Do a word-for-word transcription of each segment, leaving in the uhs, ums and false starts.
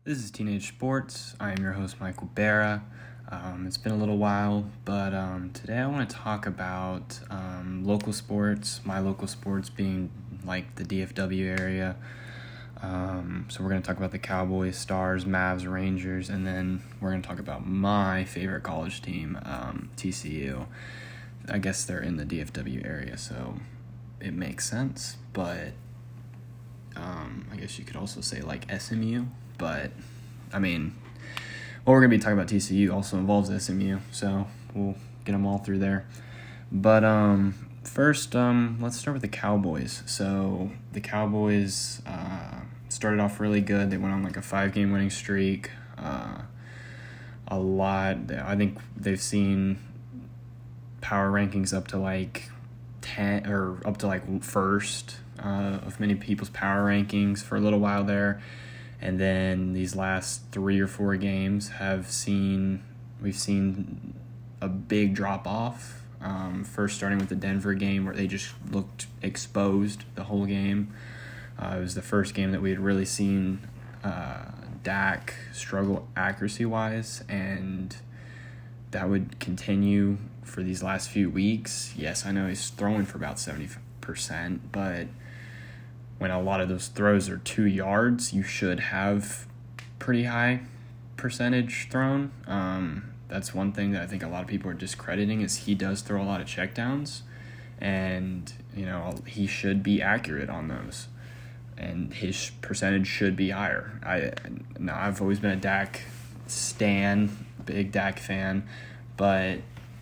This is Teenage Sports. I am your host, Michael Barra. Um, it's been a little while, but um, today I want to talk about um, local sports, my local sports being like the D F W area. Um, so we're going to talk about the Cowboys, Stars, Mavs, Rangers, and then we're going to talk about my favorite college team, um, T C U. I guess they're in the D F W area, so it makes sense, but um, I guess you could also say like S M U. But, I mean, what we're going to be talking about T C U also involves S M U, so we'll get them all through there. But um, first, um, let's start with the Cowboys. So the Cowboys uh, started off really good. They went on like a five-game winning streak. Uh, a lot. I think they've seen power rankings up to like ten or up to like first uh, of many people's power rankings for a little while there. And then these last three or four games have seen, we've seen a big drop off. Um, first starting with the Denver game where they just looked exposed the whole game. Uh, it was the first game that we had really seen uh, Dak struggle accuracy-wise, and that would continue for these last few weeks. Yes, I know he's throwing for about seventy percent, but when a lot of those throws are two yards, you should have pretty high percentage thrown. Um, that's one thing that I think a lot of people are discrediting is he does throw a lot of checkdowns, and you know he should be accurate on those, and his percentage should be higher. I now I've always been a Dak stan, big Dak fan, but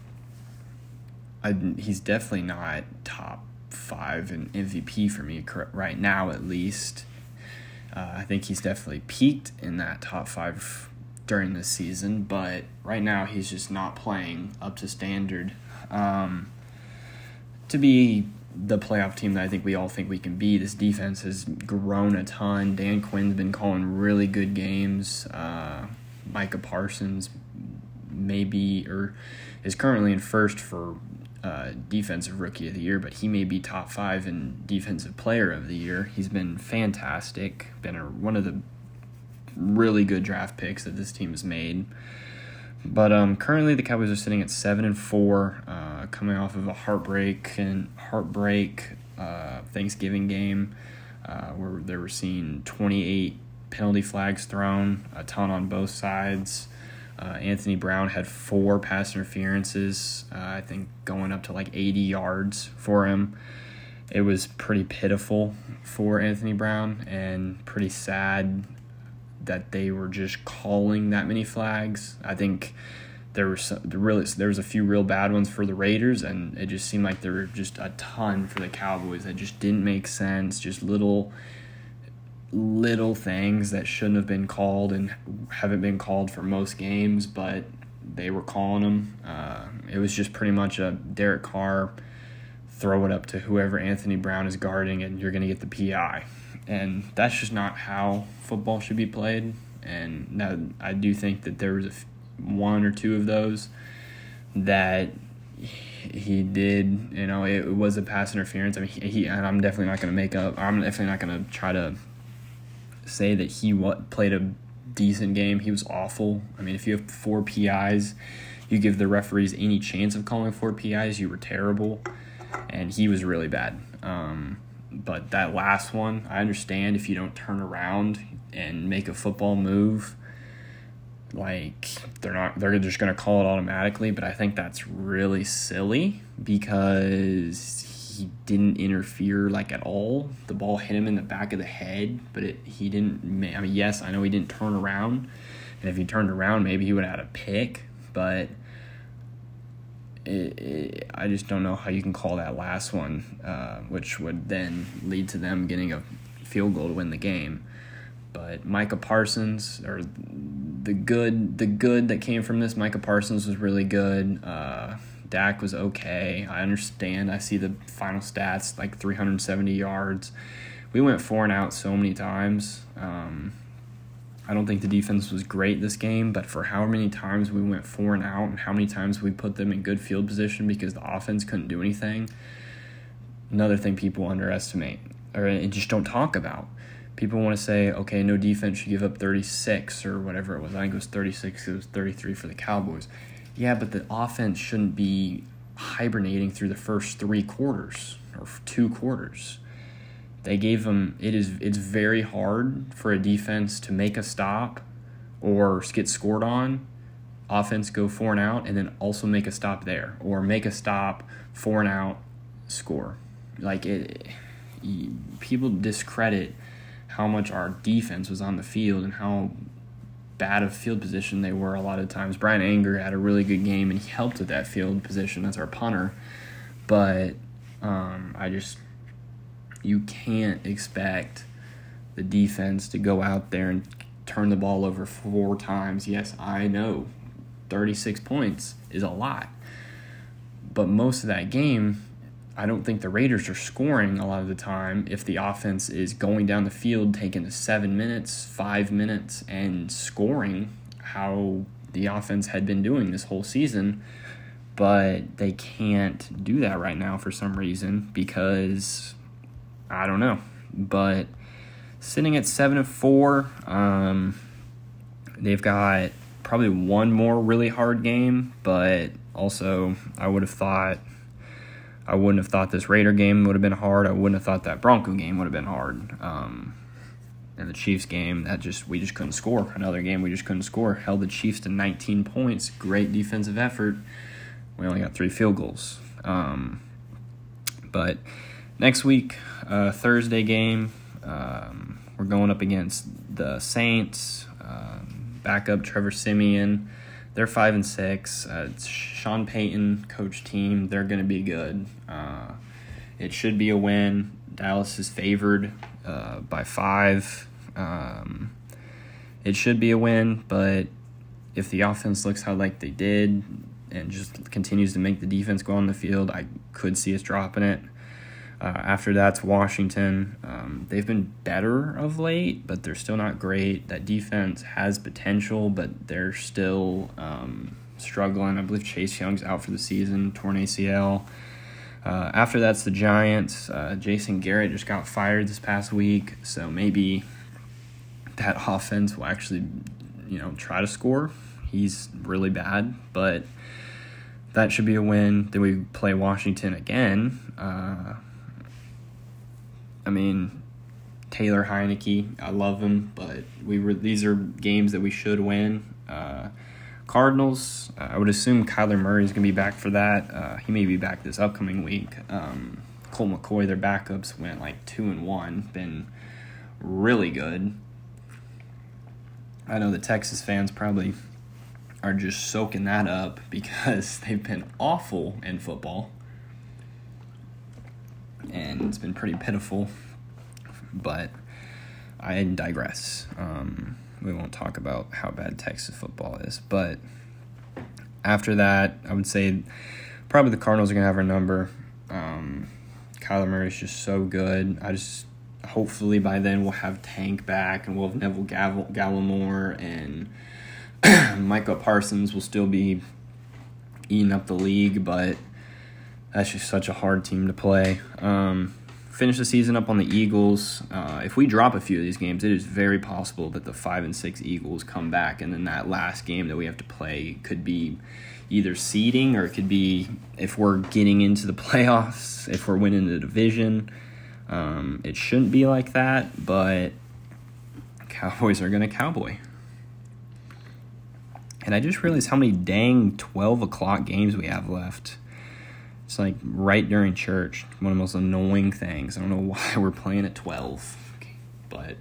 I, he's definitely not top five and M V P for me right now, at least. Uh, I think he's definitely peaked in that top five during this season, but right now he's just not playing up to standard um, to be the playoff team that I think we all think we can be. This defense has grown a ton. Dan Quinn's been calling really good games. Uh, Micah Parsons maybe or is currently in first for Uh, defensive rookie of the year, but he may be top five in defensive player of the year. He's been fantastic, been a, one of the really good draft picks that this team has made. But um, currently the Cowboys are sitting at seven and four, uh, coming off of a heartbreak and heartbreak uh, Thanksgiving game uh, where they were seeing twenty-eight penalty flags thrown, a ton on both sides. Uh, Anthony Brown had four pass interferences, uh, I think going up to like eighty yards for him. It was pretty pitiful for Anthony Brown and pretty sad that they were just calling that many flags. I think there were some, really there was a few real bad ones for the Raiders, and it just seemed like there were just a ton for the Cowboys that just didn't make sense, just little little things that shouldn't have been called and haven't been called for most games, but they were calling them. Uh, it was just pretty much a Derek Carr, throw it up to whoever Anthony Brown is guarding and you're going to get the P I. And that's just not how football should be played. And now I do think that there was a f- one or two of those that he did, you know, it, it was a pass interference. I mean, he, he and I'm definitely not going to make up, I'm definitely not going to try to say that he what played a decent game. He was awful. I mean, if you have four P Is, you give the referees any chance of calling four P Is, you were terrible, and he was really bad. Um, but that last one, I understand if you don't turn around and make a football move, like they're not, they're just going to call it automatically. But I think that's really silly because he didn't interfere like at all. The ball hit him in the back of the head, but it, he didn't. I mean, yes, I know he didn't turn around, and if he turned around, maybe he would have had a pick. But it, it, I just don't know how you can call that last one, uh, which would then lead to them getting a field goal to win the game. But Micah Parsons, or the good, the good that came from this, Micah Parsons was really good. Uh, Dak was okay. I understand. I see the final stats, like three hundred seventy yards. We went four and out so many times. Um, I don't think the defense was great this game, but for how many times we went four and out and how many times we put them in good field position because the offense couldn't do anything, another thing people underestimate or just don't talk about. people want to say, okay, no defense should give up thirty-six or whatever it was. I think it was thirty-six. It was thirty-three for the Cowboys. Yeah, but the offense shouldn't be hibernating through the first three quarters or two quarters. They gave them, it is, it's very hard for a defense to make a stop or get scored on, offense go four and out, and then also make a stop there, or make a stop, four and out, score. Like, it, people discredit how much our defense was on the field and how bad of field position they were a lot of times. Brian Anger had a really good game, and he helped with that field position as our punter. But um, I just, you can't expect the defense to go out there and turn the ball over four times. Yes, I know thirty-six points is a lot. But most of that game, I don't think the Raiders are scoring a lot of the time if the offense is going down the field, taking the seven minutes, five minutes, and scoring how the offense had been doing this whole season. But they can't do that right now for some reason because, I don't know. But sitting at seven and four, um, they've got probably one more really hard game, but also I would have thought I wouldn't have thought this Raider game would have been hard. I wouldn't have thought that Bronco game would have been hard. Um, and the Chiefs game, that just we just couldn't score. Another game we just couldn't score. Held the Chiefs to nineteen points. Great defensive effort. We only got three field goals. Um, but next week, uh, Thursday game, um, we're going up against the Saints. Um, backup Trevor Siemian. They're five and six. Uh, it's Sean Payton coach team. They're going to be good. Uh, it should be a win. Dallas is favored uh, by five. Um, it should be a win, but if the offense looks how like they did and just continues to make the defense go on the field, I could see us dropping it. Uh, after that's Washington. Um, they've been better of late, but they're still not great. That defense has potential, but they're still um, struggling. I believe Chase Young's out for the season, torn A C L. Uh, after that's the Giants. Uh, Jason Garrett just got fired this past week, so maybe that offense will actually, you know, try to score. He's really bad, but that should be a win. Then we play Washington again. Uh, I mean, Taylor Heineke, I love him, but we were these are games that we should win. Uh, Cardinals, uh, I would assume Kyler Murray is going to be back for that. Uh, he may be back this upcoming week. Um, Colt McCoy, their backups, went like two and one, been really good. I know the Texas fans probably are just soaking that up because they've been awful in football. And it's been pretty pitiful, but I digress. Um, we won't talk about how bad Texas football is, but after that, I would say probably the Cardinals are going to have our number. Um, Kyler Murray is just so good. I just hopefully by then we'll have Tank back and we'll have Neville Gall- Gallimore and Micah Parsons will still be eating up the league, but that's just such a hard team to play. Um, finish the season up on the Eagles. Uh, if we drop a few of these games, it is very possible that the five and six Eagles come back, and then that last game that we have to play could be either seeding or it could be if we're getting into the playoffs, if we're winning the division. Um, it shouldn't be like that, but Cowboys are going to cowboy. And I just realized how many dang twelve o'clock games we have left. It's like right during church, one of the most annoying things. I don't know why we're playing at twelve, but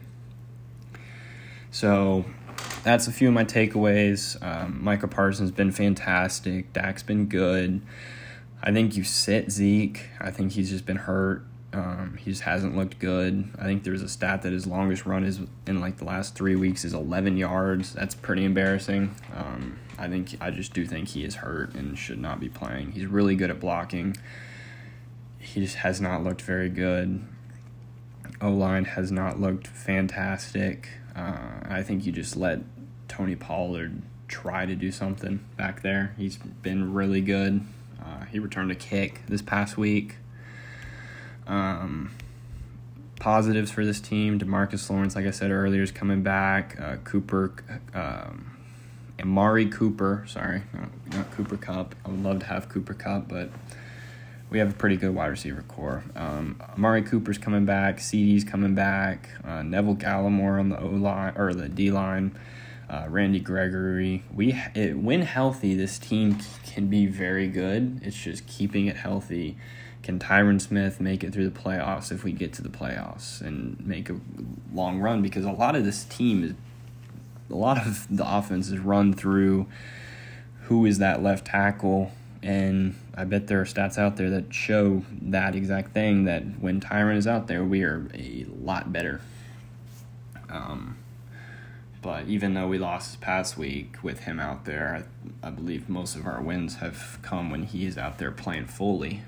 so that's a few of my takeaways. Um, Micah Parsons has been fantastic. Dak's been good. I think you sit Zeke. I think he's just been hurt. Um, he just hasn't looked good. I think there's a stat that his longest run is in like the last three weeks is eleven yards. That's pretty embarrassing. Um, I think I just do think he is hurt and should not be playing. He's really good at blocking. He just has not looked very good. O-line has not looked fantastic. Uh, I think you just let Tony Pollard try to do something back there. He's been really good. Uh, he returned a kick this past week. Um, positives for this team. DeMarcus Lawrence, like I said earlier, is coming back. Uh, Cooper, um, Amari Cooper, sorry, not, not Cooper Kupp. I would love to have Cooper Kupp, but we have a pretty good wide receiver core. Um, Amari Cooper's coming back. C D's coming back. Uh, Neville Gallimore on the O-line, or the D-line. Uh, Randy Gregory. We it, when healthy, this team can be very good. It's just keeping it healthy. Can Tyron Smith make it through the playoffs if we get to the playoffs and make a long run? Because a lot of this team is, a lot of the offense is run through who is that left tackle, and I bet there are stats out there that show that exact thing, that when Tyron is out there, we are a lot better. Um. But even though we lost this past week with him out there, I, I believe most of our wins have come when he is out there playing fully.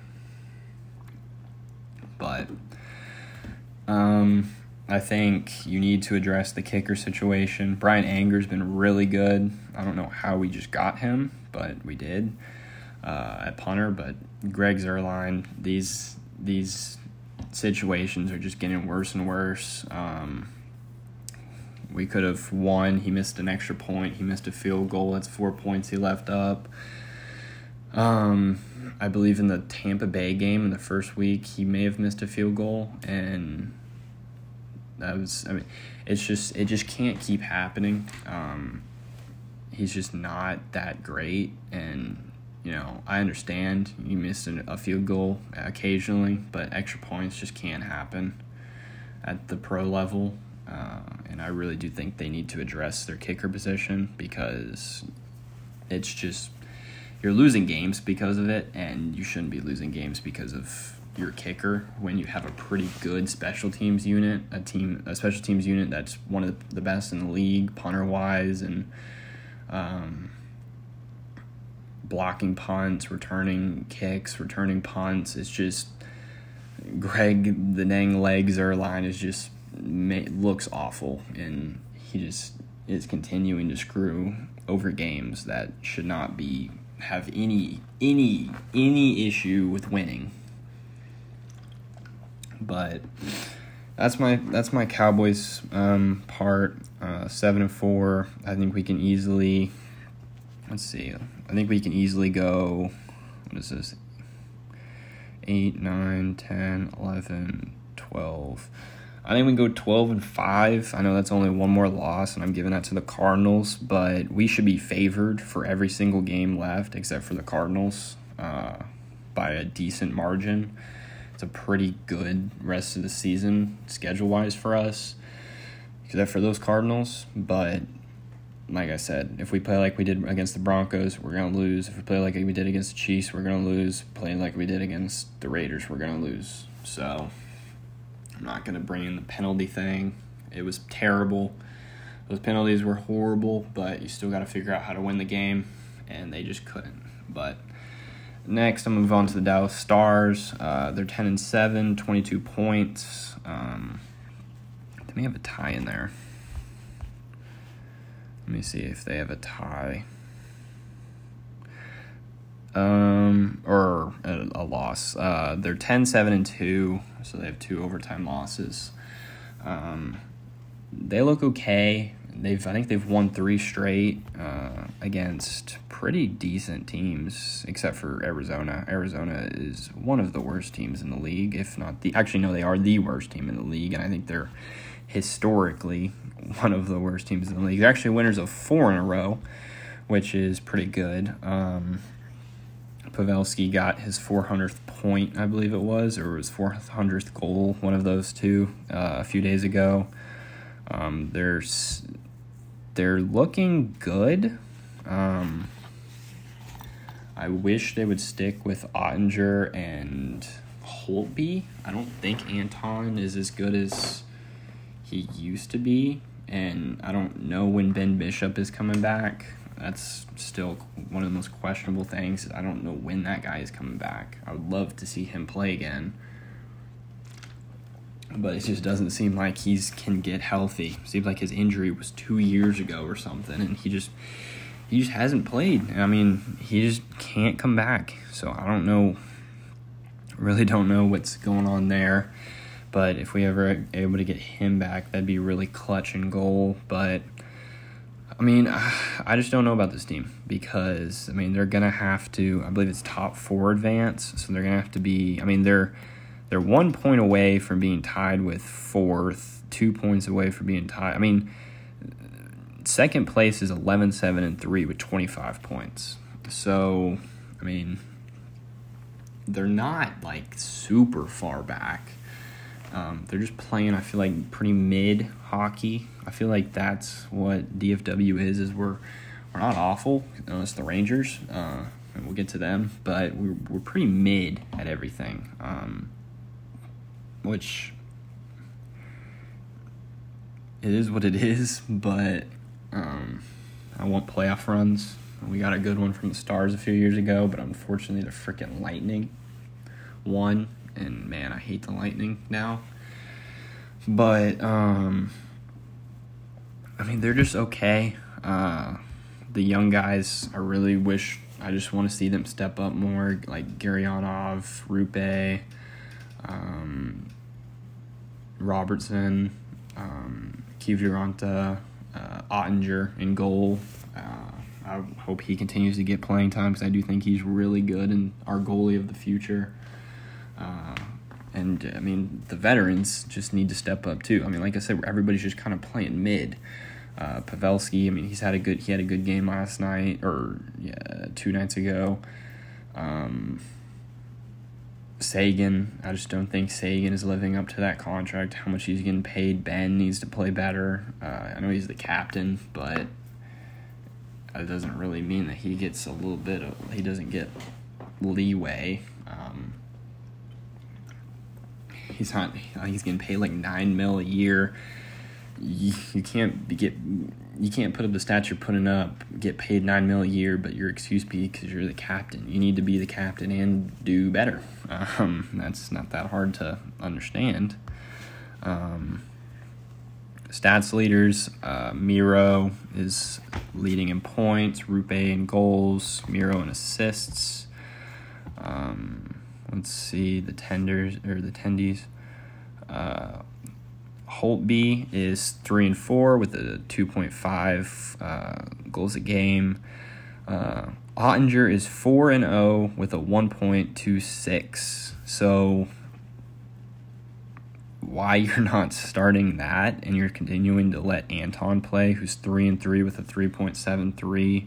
But um, I think you need to address the kicker situation. Brian Anger's been really good. I don't know how we just got him, but we did uh, at punter. But Greg Zuerlein, these these situations are just getting worse and worse. Um We could have won. He missed an extra point. He missed a field goal. That's four points he left up. Um, I believe in the Tampa Bay game in the first week, he may have missed a field goal, and that was. I mean, it's just it just can't keep happening. Um, he's just not that great, and you know I understand you missed a field goal occasionally, but extra points just can't happen at the pro level. Uh, and I really do think they need to address their kicker position, because it's just, you're losing games because of it, and you shouldn't be losing games because of your kicker when you have a pretty good special teams unit, a team, a special teams unit that's one of the best in the league, punter-wise, and um, blocking punts, returning kicks, returning punts. It's just, Greg, the dang legs Zuerlein is just, May, looks awful, and he just is continuing to screw over games that should not be have any any any issue with winning. But that's my that's my Cowboys um, part. Uh, seven and four. I think we can easily. Let's see. I think we can easily go. What is this? Eight, nine, ten, eleven, twelve. I think we can go twelve and five. I know that's only one more loss, and I'm giving that to the Cardinals, but we should be favored for every single game left, except for the Cardinals, uh, by a decent margin. It's a pretty good rest of the season, schedule-wise, for us, except for those Cardinals. But like I said, if we play like we did against the Broncos, we're going to lose. If we play like we did against the Chiefs, we're going to lose. Playing like we did against the Raiders, we're going to lose. So I'm not going to bring in the penalty thing. It was terrible. Those penalties were horrible, but you still got to figure out how to win the game, and they just couldn't. But next, I'm going to move on to the Dallas Stars. Uh, they're ten and seven, twenty-two points. Um, they may have a tie in there. Let me see if they have a tie. Um, or a, a loss. Uh, they're ten, seven, and two, so they have two overtime losses. Um, they look okay. They've, I think they've won three straight uh, against pretty decent teams, except for Arizona. Arizona is one of the worst teams in the league, if not the. Actually, no, they are the worst team in the league, and I think they're historically one of the worst teams in the league. They're actually winners of four in a row, which is pretty good. Um, Pavelski got his four hundredth point, I believe it was, or his four hundredth goal, one of those two, uh, a few days ago. Um, they're, they're looking good. Um, I wish they would stick with Ottinger and Holtby. I don't think Anton is as good as he used to be, and I don't know when Ben Bishop is coming back. That's still one of the most questionable things. I don't know when that guy is coming back. I would love to see him play again, but it just doesn't seem like he's can get healthy. Seems like his injury was two years ago or something, and he just he just hasn't played. I mean, he just can't come back. So I don't know, really don't know what's going on there. But if we ever are able to get him back, that'd be really clutch in goal. But I mean, I just don't know about this team because, I mean, they're going to have to, I believe it's top four advance, so they're going to have to be, I mean, they're they're one point away from being tied with fourth, two points away from being tied. I mean, second place is eleven, seven, and three with twenty-five points. So, I mean, they're not, like, super far back. Um, they're just playing, I feel like, pretty mid hockey. I feel like that's what D F W is, is we're we're not awful, unless the Rangers, uh, and we'll get to them, but we're, we're pretty mid at everything, um, which it is what it is, but um, I want playoff runs. We got a good one from the Stars a few years ago, but unfortunately the freaking Lightning won. And, man, I hate the Lightning now. But, um, I mean, they're just okay. Uh, the young guys, I really wish, I just want to see them step up more, like Gurianov, Rupe, um, Robertson, um, Kiviranta, uh, Ottinger in goal. Uh, I hope he continues to get playing time because I do think he's really good and our goalie of the future. Uh, and, I mean, the veterans just need to step up, too. I mean, like I said, everybody's just kind of playing mid. Uh, Pavelski, I mean, he's had a good he had a good game last night, or yeah, two nights ago. Um, Sagan, I just don't think Sagan is living up to that contract, how much he's getting paid. Ben needs to play better. Uh, I know he's the captain, but it doesn't really mean that he gets a little bit of, he doesn't get leeway. Um, He's not. He's getting paid like nine mil a year. You, you can't be get. You can't put up the stats you're putting up. Get paid nine mil a year, but your excuse be because you're the captain. You need to be the captain and do better. Um, that's not that hard to understand. Um, stats leaders. Uh, Miro is leading in points. Rupe in goals. Miro in assists. Um, Let's see, the tenders or the tendies. Uh, Holtby is three and four with a two point five uh, goals a game. Uh, Ottinger is four and zero with a one point two six. So why you're not starting that and you're continuing to let Anton play, who's three and three with a three point seven three.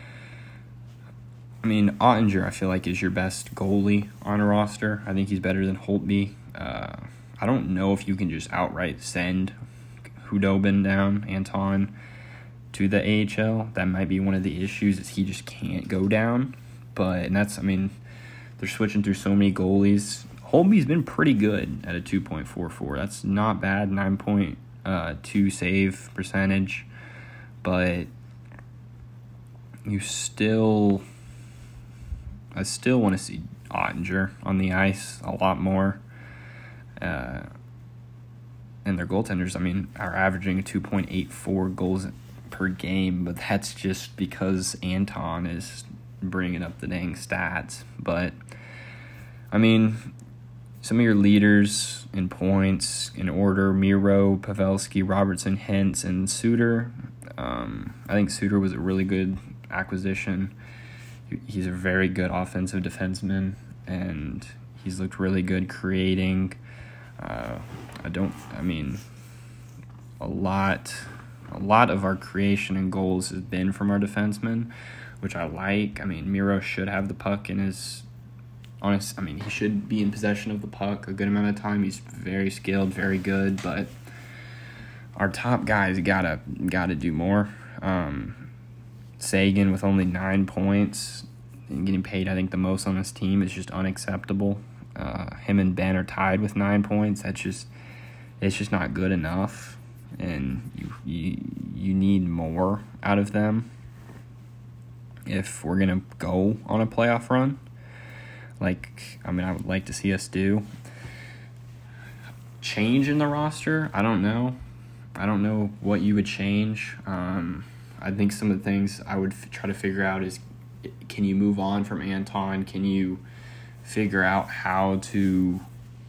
I mean, Ottinger, I feel like, is your best goalie on a roster. I think he's better than Holtby. Uh, I don't know if you can just outright send Hudobin down, Anton, to the A H L. That might be one of the issues, is he just can't go down. But, and that's, I mean, they're switching through so many goalies. Holtby's been pretty good at a two point four four. That's not bad, nine point two save percentage. But you still... I still want to see Ottinger on the ice a lot more. Uh, and their goaltenders, I mean, are averaging a two point eight four goals per game, but that's just because Anton is bringing up the dang stats. But, I mean, some of your leaders in points, in order, Miro, Pavelski, Robertson, Hintz, and Suter. Um, I think Suter was a really good acquisition. He's a very good offensive defenseman, and he's looked really good creating. Uh, I don't, I mean, a lot, a lot of our creation and goals has been from our defensemen, which I like. I mean, Miro should have the puck in his, honest, I mean, he should be in possession of the puck a good amount of time. He's very skilled, very good, but our top guys gotta, gotta do more. Um, Sagan with only nine points and getting paid, I think, the most on this team is just unacceptable. Uh, him and Ben are tied with nine points. That's just, it's just not good enough, and you you you need more out of them if we're gonna go on a playoff run. Like, I mean, I would like to see us do. Change in the roster, I don't know. I don't know what you would change. Um, I think some of the things I would f- try to figure out is, can you move on from Anton? Can you figure out how to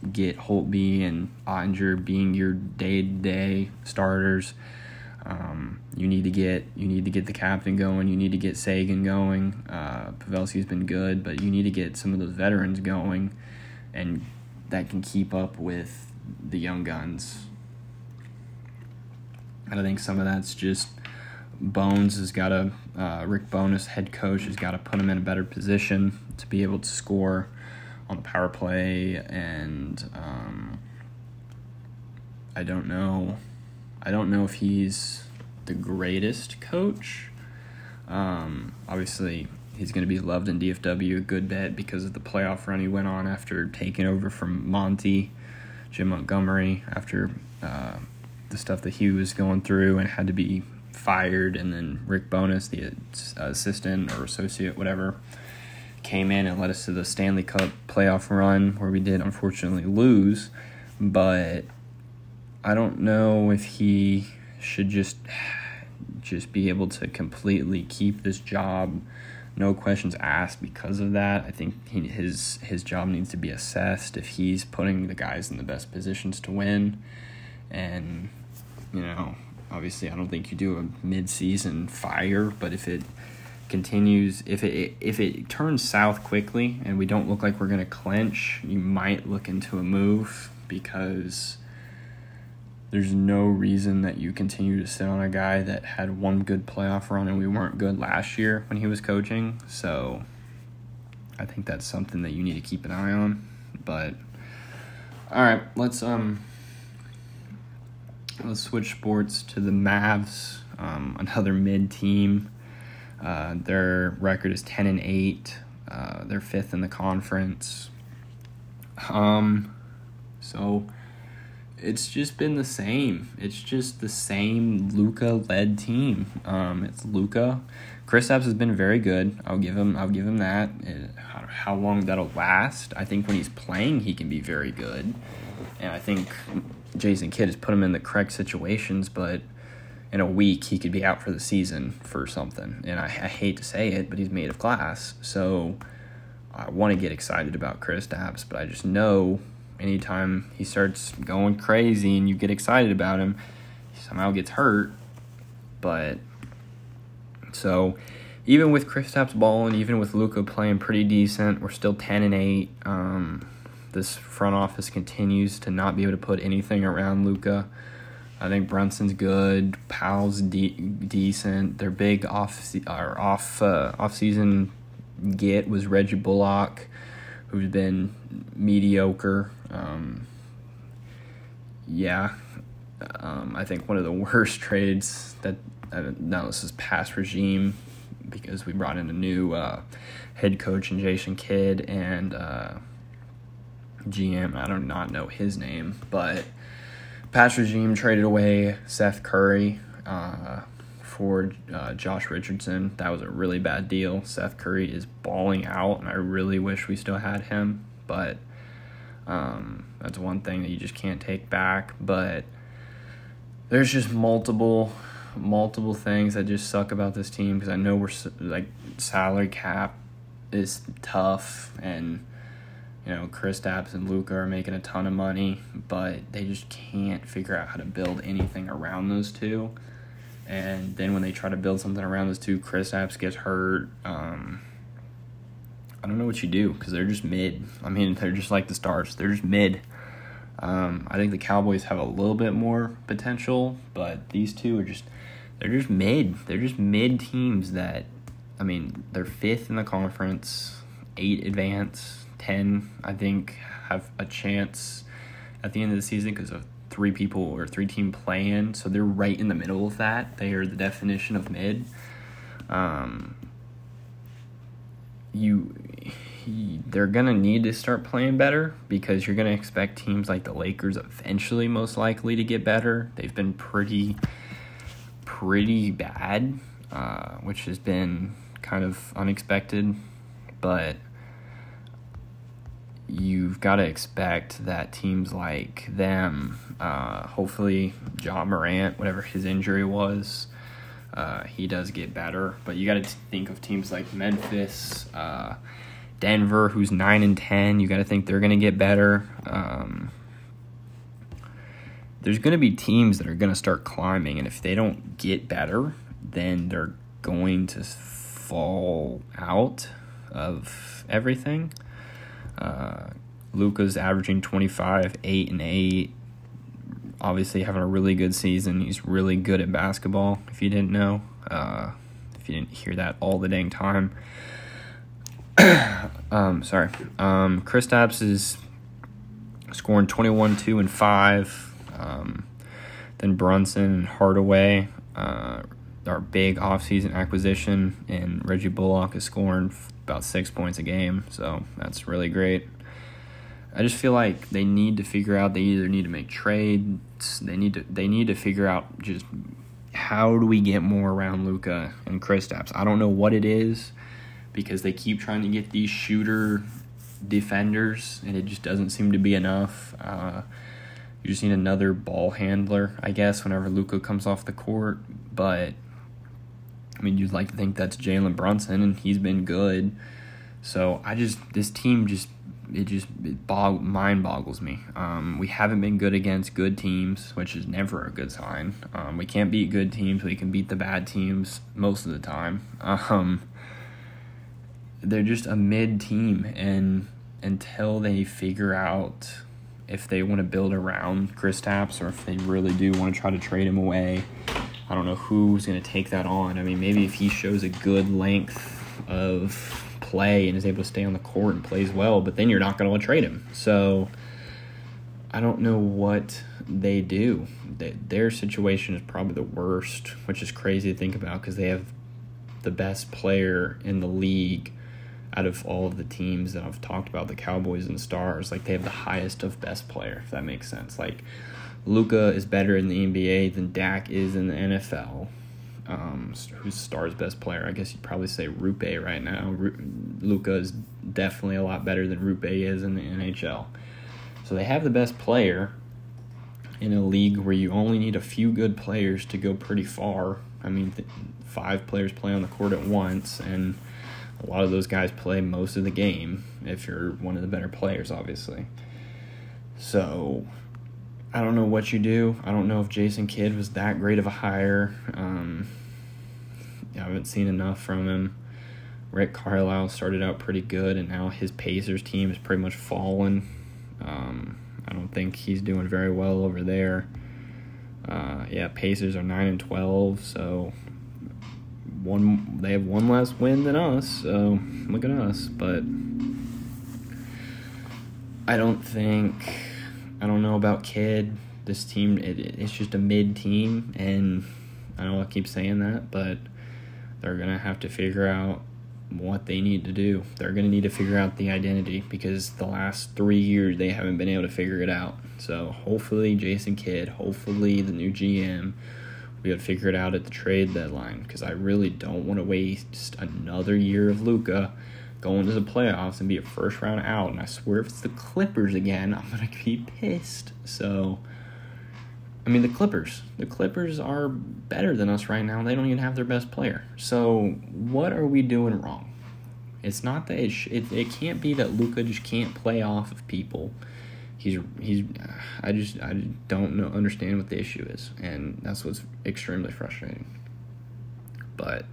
get Holtby and Ottinger being your day-to-day starters. Um, you need to get you need to get the captain going. You need to get Sagan going. Uh, Pavelski's been good, but you need to get some of those veterans going, and that can keep up with the young guns. And I think some of that's just Bones has got to, uh, Rick Bowness, head coach, has got to put him in a better position to be able to score on the power play. And um, I don't know, I don't know if he's the greatest coach. Um, obviously, he's going to be loved in D F W a good bit because of the playoff run he went on after taking over from Monty, Jim Montgomery, after uh, the stuff that he was going through and had to be fired, and then Rick Bowness, the assistant or associate, whatever, came in and led us to the Stanley Cup playoff run where we did unfortunately lose. But I don't know if he should just just be able to completely keep this job, no questions asked because of that. I think he, his his job needs to be assessed if he's putting the guys in the best positions to win. And, you know, obviously I don't think you do a mid-season fire, but if it continues, if it if it turns south quickly and we don't look like we're going to clinch, you might look into a move, because there's no reason that you continue to sit on a guy that had one good playoff run and we weren't good last year when he was coaching. So I think that's something that you need to keep an eye on. But all right, let's um let's switch sports to the Mavs, um, another mid team. Uh, their record is ten and eight. Uh, they're fifth in the conference. Um, so it's just been the same. It's just the same Luka-led team. Um, it's Luka. Kristaps has been very good. I'll give him. I'll give him that. It, how, how long that'll last? I think when he's playing, he can be very good, and I think Jason Kidd has put him in the correct situations. But in a week, he could be out for the season for something. And I, I hate to say it, but he's made of glass. So I want to get excited about Kristaps, but I just know anytime he starts going crazy and you get excited about him, he somehow gets hurt. But so even with Kristaps balling, even with Luka playing pretty decent, we're still ten and eight. Um, this front office continues to not be able to put anything around Luka. I think Brunson's good. Powell's de- decent. Their big off or off uh, off season get was Reggie Bullock, who's been mediocre. Um, yeah, um, I think one of the worst trades that uh, now this is past regime, because we brought in a new uh, head coach in Jason Kidd and uh, G M. I do not know his name, but past regime traded away Seth Curry uh, for uh, Josh Richardson. That was a really bad deal. Seth Curry is balling out, and I really wish we still had him, but um, that's one thing that you just can't take back. But there's just multiple, multiple things that just suck about this team, because I know we're like salary cap is tough, and you know, Kristaps and Luka are making a ton of money, but they just can't figure out how to build anything around those two. And then when they try to build something around those two, Kristaps gets hurt. Um, I don't know what you do, because they're just mid. I mean, they're just like the Stars. They're just mid. Um, I think the Cowboys have a little bit more potential, but these two are just, they're just mid. They're just mid teams that, I mean, they're fifth in the conference, eight advance. ten, I think, have a chance at the end of the season because of three people or three-team play-in. So they're right in the middle of that. They are the definition of mid. Um, you, he, they're going to need to start playing better, because you're going to expect teams like the Lakers eventually most likely to get better. They've been pretty, pretty bad, uh, which has been kind of unexpected. But you've got to expect that teams like them, uh, hopefully Ja Morant, whatever his injury was, uh, he does get better. But you got to think of teams like Memphis, uh, Denver, who's nine and ten, you got to think they're going to get better. Um, there's going to be teams that are going to start climbing, and if they don't get better, then they're going to fall out of everything. Uh, Luka's averaging twenty-five, eight, and eight. Obviously having a really good season. He's really good at basketball, if you didn't know. Uh, if you didn't hear that all the dang time. um, sorry. Um, Kristaps is scoring twenty-one, two, and five. Um, then Brunson and Hardaway, uh, our big offseason acquisition, and Reggie Bullock is scoring about six points a game, so that's really great. I just feel like they need to figure out, they either need to make trades, they need to they need to figure out just how do we get more around Luka and Kristaps. I don't know what it is, because they keep trying to get these shooter defenders, and it just doesn't seem to be enough. Uh, you just need another ball handler, I guess, whenever Luka comes off the court. But, I mean, you'd like to think that's Jalen Brunson, and he's been good. So, I just, this team just, it just it bog, mind boggles me. Um, we haven't been good against good teams, which is never a good sign. Um, we can't beat good teams. We can beat the bad teams most of the time. Um, they're just a mid team, and until they figure out if they want to build around Kristaps or if they really do want to try to trade him away, I don't know who's going to take that on. I mean, maybe if he shows a good length of play and is able to stay on the court and plays well, but then you're not going to trade him. So I don't know what they do. They, their situation is probably the worst, which is crazy to think about because they have the best player in the league out of all of the teams that I've talked about, the Cowboys and Stars. Like, they have the highest of best player, if that makes sense. Like, Luka is better in the N B A than Dak is in the N F L. Um, who's Stars' best player? I guess you'd probably say Rupe right now. Ru- Luka is definitely a lot better than Rupe is in the N H L. So they have the best player in a league where you only need a few good players to go pretty far. I mean, th- five players play on the court at once, and a lot of those guys play most of the game if you're one of the better players, obviously. So I don't know what you do. I don't know if Jason Kidd was that great of a hire. Um, I haven't seen enough from him. Rick Carlisle started out pretty good, and now his Pacers team has pretty much fallen. Um, I don't think he's doing very well over there. Uh, yeah, Pacers are nine and twelve, so one they have one less win than us. So look at us. But I don't think. I don't know about Kidd. This team, it, it's just a mid team, and I know I keep saying that, but they're going to have to figure out what they need to do. They're going to need to figure out the identity, because the last three years they haven't been able to figure it out. So hopefully Jason Kidd, hopefully the new G M, we would figure it out at the trade deadline, because I really don't want to waste another year of Luka going to the playoffs and be a first round out. And I swear if it's the Clippers again, I'm going to be pissed. So, I mean, the Clippers. The Clippers are better than us right now. They don't even have their best player. So, what are we doing wrong? It's not that it, sh- it, it can't be that Luka just can't play off of people. He's, he's, I just, I don't know, understand what the issue is. And that's what's extremely frustrating. But,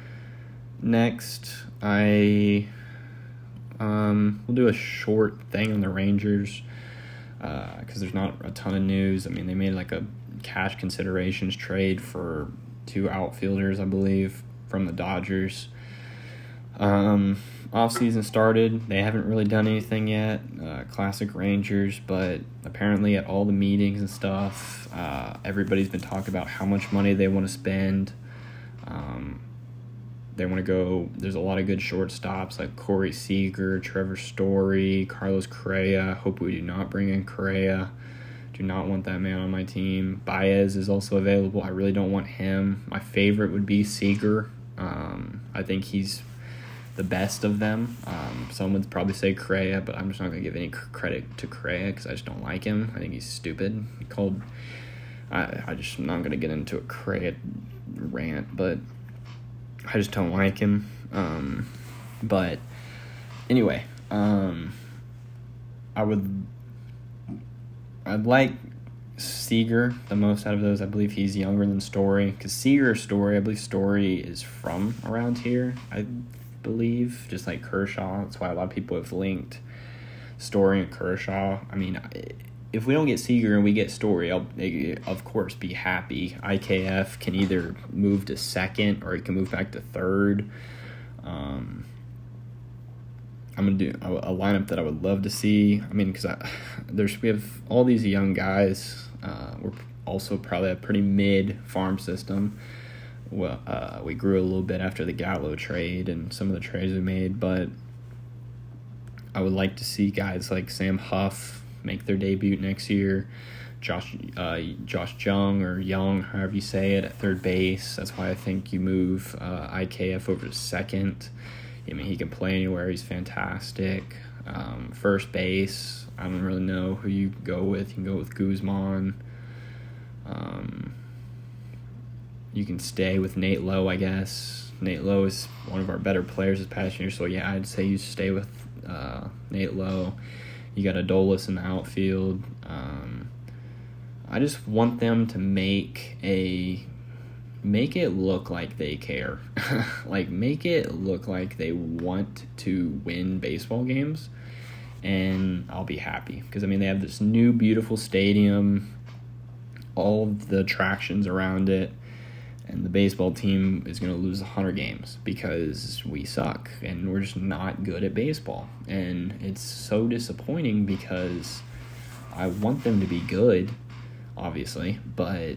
next, I... Um, we'll do a short thing on the Rangers because uh, there's not a ton of news. I mean, they made like a cash considerations trade for two outfielders, I believe, from the Dodgers. Um, off-season started. They haven't really done anything yet. Uh, classic Rangers, but apparently at all the meetings and stuff, uh, everybody's been talking about how much money they want to spend. Um, They want to go, there's a lot of good shortstops like Corey Seager, Trevor Story, Carlos Correa. Hope we do not bring in Correa. Do not want that man on my team. Baez is also available. I really don't want him. My favorite would be Seager. Um, I think he's the best of them. Um, some would probably say Correa, but I'm just not going to give any credit to Correa because I just don't like him. I think he's stupid. He called, I, I just, I'm not going to get into a Correa rant, but I just don't like him. Um, but anyway, um, I would, I'd like Seager the most out of those. I believe he's younger than Story, because Seager, Story, I believe Story is from around here, I believe, just like Kershaw. That's why a lot of people have linked Story and Kershaw. I mean, if we don't get Seager and we get Story, I'll, of course, be happy. I K F can either move to second or he can move back to third. Um, I'm gonna do a, a lineup that I would love to see. I mean, because I there's we have all these young guys. Uh, we're also probably a pretty mid farm system. Well, uh, we grew a little bit after the Gallo trade and some of the trades we made, but I would like to see guys like Sam Huff make their debut next year. Josh uh, Josh Jung or Young, however you say it, at third base. That's why I think you move uh, I K F over to second. I mean, he can play anywhere. He's fantastic. Um, first base, I don't really know who you go with. You can go with Guzman. Um, you can stay with Nate Lowe, I guess. Nate Lowe is one of our better players this past year, so yeah, I'd say you stay with uh, Nate Lowe. You got Adolis in the outfield. Um, I just want them to make a make it look like they care. Like, make it look like they want to win baseball games, and I'll be happy. Because, I mean, they have this new beautiful stadium, all of the attractions around it, and the baseball team is going to lose one hundred games because we suck, and we're just not good at baseball. And it's so disappointing because I want them to be good, obviously, but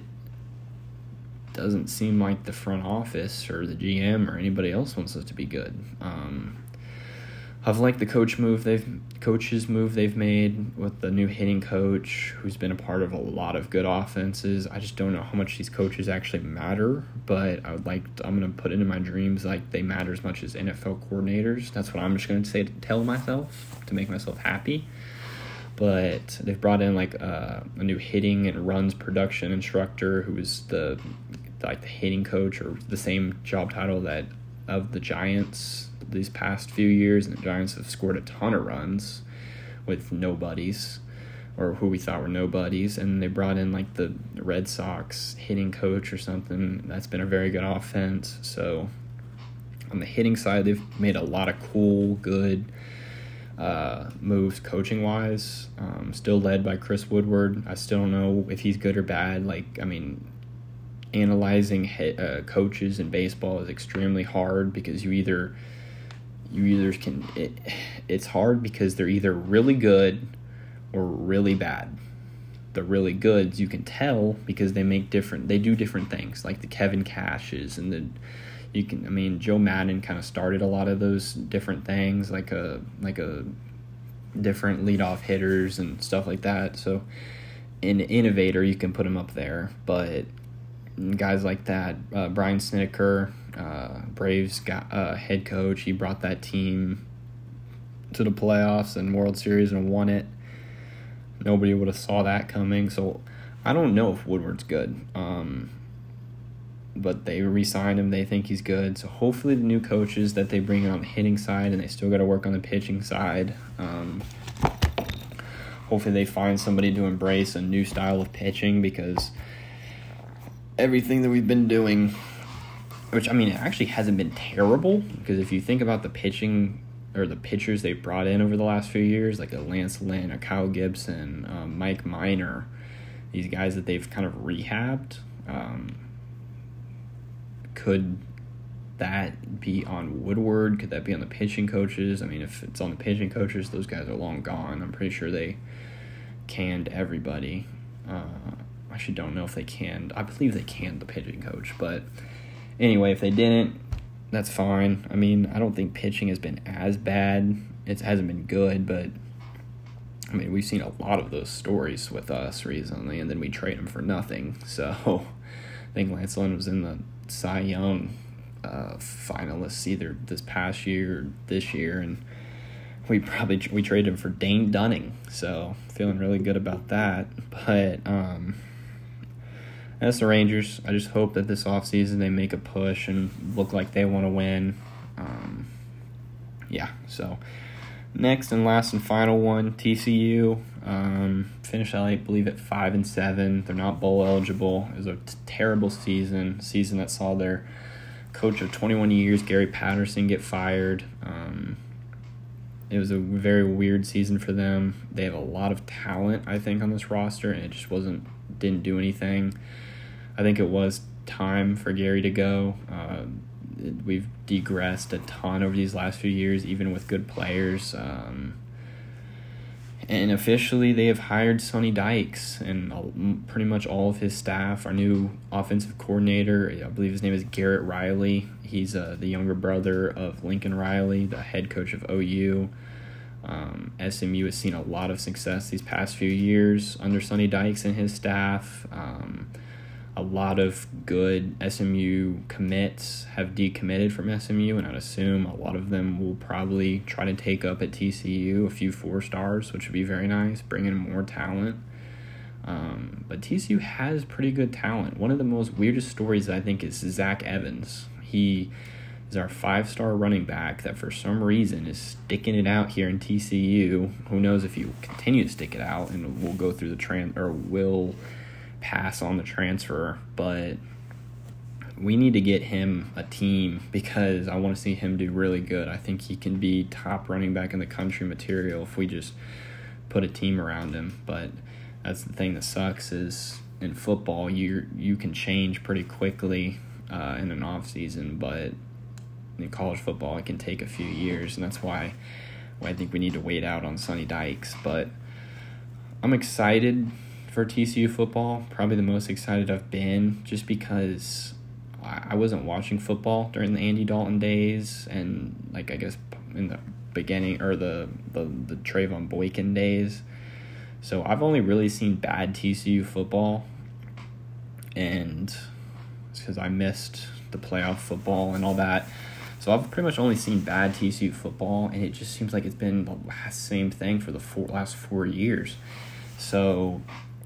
doesn't seem like the front office or the G M or anybody else wants us to be good. Um, I've liked the coach move they've coaches move they've made with the new hitting coach, who's been a part of a lot of good offenses. I just don't know how much these coaches actually matter, but I would like I'm gonna put it in my dreams like they matter as much as N F L coordinators. That's what I'm just gonna say to tell myself to make myself happy. But they've brought in like uh, a new hitting and runs production instructor who is the like the hitting coach, or the same job title that of the Giants these past few years, and the Giants have scored a ton of runs with nobodies, or who we thought were nobodies, and they brought in like the Red Sox hitting coach or something. That's been a very good offense. So on the hitting side, they've made a lot of cool, good uh, moves coaching-wise. Um, still led by Chris Woodward. I still don't know if he's good or bad. Like, I mean, analyzing hit, uh, coaches in baseball is extremely hard because you either you either can it, it's hard because they're either really good or really bad. The really goods you can tell because they make different they do different things, like the Kevin Cashes and the you can I mean Joe Madden kind of started a lot of those different things, like a like a different leadoff hitters and stuff like that. So an innovator, you can put him up there, but guys like that, uh, Brian Snedeker, uh, Braves got, uh, head coach, he brought that team to the playoffs and World Series and won it. Nobody would have saw that coming, so I don't know if Woodward's good. Um, but they re-signed him, they think he's good, so hopefully the new coaches that they bring in on the hitting side, and they still got to work on the pitching side, um, hopefully they find somebody to embrace a new style of pitching, because everything that we've been doing, which, I mean, it actually hasn't been terrible, because if you think about the pitching or the pitchers they brought in over the last few years, like a Lance Lynn, a Kyle Gibson, um, Mike Minor, these guys that they've kind of rehabbed, um, could that be on Woodward? Could that be on the pitching coaches? I mean, if it's on the pitching coaches, those guys are long gone. I'm pretty sure they canned everybody. Uh, I actually don't know if they canned. I believe they canned the pitching coach. But anyway, if they didn't, that's fine. I mean, I don't think pitching has been as bad. It hasn't been good, but I mean, we've seen a lot of those stories with us recently, and then we trade them for nothing. So I think Lance Lynn was in the Cy Young uh, finalists either this past year or this year, and we probably we traded him for Dane Dunning. So feeling really good about that. But um, that's the Rangers. I just hope that this offseason they make a push and look like they want to win. Um, yeah, so Next and last and final one, T C U um, finished, I believe, at five and seven. They're not bowl eligible. It was a t- terrible season, season that saw their coach of twenty-one years, Gary Patterson, get fired. Um, it was a very weird season for them. They have a lot of talent, I think, on this roster, and it just wasn't didn't do anything. I think it was time for Gary to go. Uh, We've digressed a ton over these last few years, even with good players. Um, and officially, they have hired Sonny Dykes and pretty much all of his staff. Our new offensive coordinator, I believe his name is Garrett Riley. He's uh, the younger brother of Lincoln Riley, the head coach of O U. Um, S M U has seen a lot of success these past few years under Sonny Dykes and his staff. Um, A lot of good S M U commits have decommitted from S M U, and I'd assume a lot of them will probably try to take up at T C U, a few four stars, which would be very nice, bring in more talent. Um, but T C U has pretty good talent. One of the most weirdest stories, I think, is Zach Evans. He is our five-star running back that for some reason is sticking it out here in T C U. Who knows if he will continue to stick it out and will go through the tran or will pass on the transfer, but we need to get him a team because I want to see him do really good. I think he can be top running back in the country material if we just put a team around him. But that's the thing that sucks is in football you you can change pretty quickly uh, in an off season, but in college football it can take a few years, and that's why, why I think we need to wait out on Sonny Dykes. But I'm excited for T C U football, probably the most excited I've been, just because I wasn't watching football during the Andy Dalton days and, like, I guess in the beginning, or the, the, the Trayvon Boykin days. So I've only really seen bad T C U football, and it's because I missed the playoff football and all that. So I've pretty much only seen bad T C U football, and it just seems like it's been the last same thing for the four, last four years. So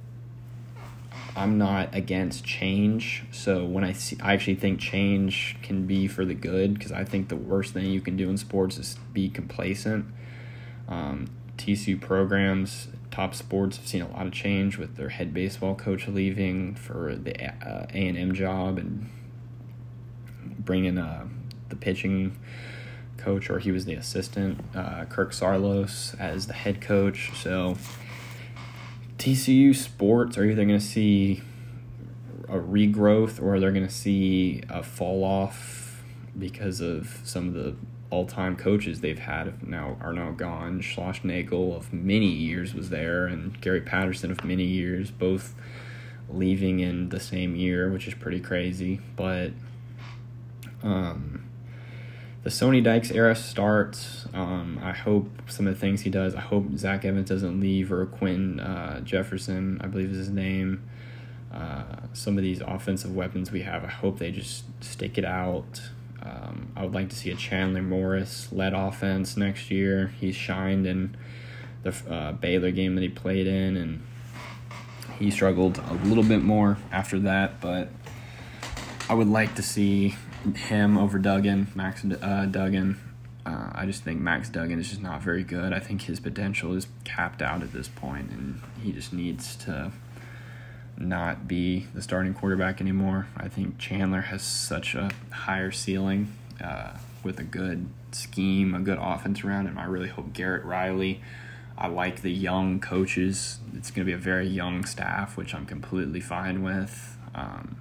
I'm not against change. So when I see, I actually think change can be for the good, because I think the worst thing you can do in sports is be complacent. Um, T C U programs, top sports, have seen a lot of change with their head baseball coach leaving for the uh, A and M job and bringing uh, the pitching coach, or he was the assistant, uh, Kirk Saarloos, as the head coach. So T C U sports are either going to see a regrowth or they're going to see a fall off because of some of the all-time coaches they've had now are now gone. Schlossnagle of many years was there, and Gary Patterson of many years, both leaving in the same year, which is pretty crazy. But um, the Sonny Dykes era starts. Um, I hope some of the things he does, I hope Zach Evans doesn't leave, or Quentin uh, Jefferson, I believe is his name. Uh, some of these offensive weapons we have, I hope they just stick it out. Um, I would like to see a Chandler Morris-led offense next year. He shined in the uh, Baylor game that he played in, and he struggled a little bit more after that, but I would like to see him over Duggan, Max uh, Duggan. Uh, I just think Max Duggan is just not very good. I think his potential is capped out at this point, and he just needs to not be the starting quarterback anymore. I think Chandler has such a higher ceiling uh, with a good scheme, a good offense around him. I really hope Garrett Riley, I like the young coaches. It's going to be a very young staff, which I'm completely fine with. Um,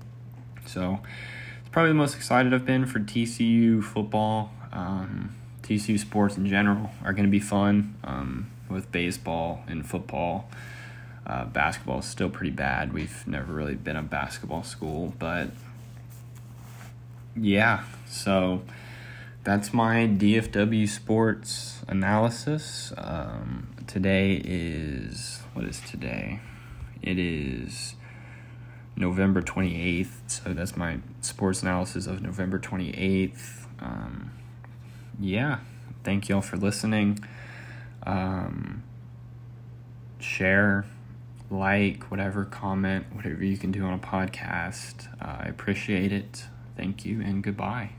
so it's probably the most excited I've been for T C U football. Um, T C U sports in general are going to be fun um, with baseball and football. Uh, basketball is still pretty bad. We've never really been a basketball school, but yeah, so that's my D F W sports analysis. Um, today is, what is today? It is November twenty-eighth, so that's my sports analysis of November twenty-eighth. Um, yeah, thank y'all for listening. Um, share, like, whatever, comment, whatever you can do on a podcast. Uh, I appreciate it. Thank you and goodbye.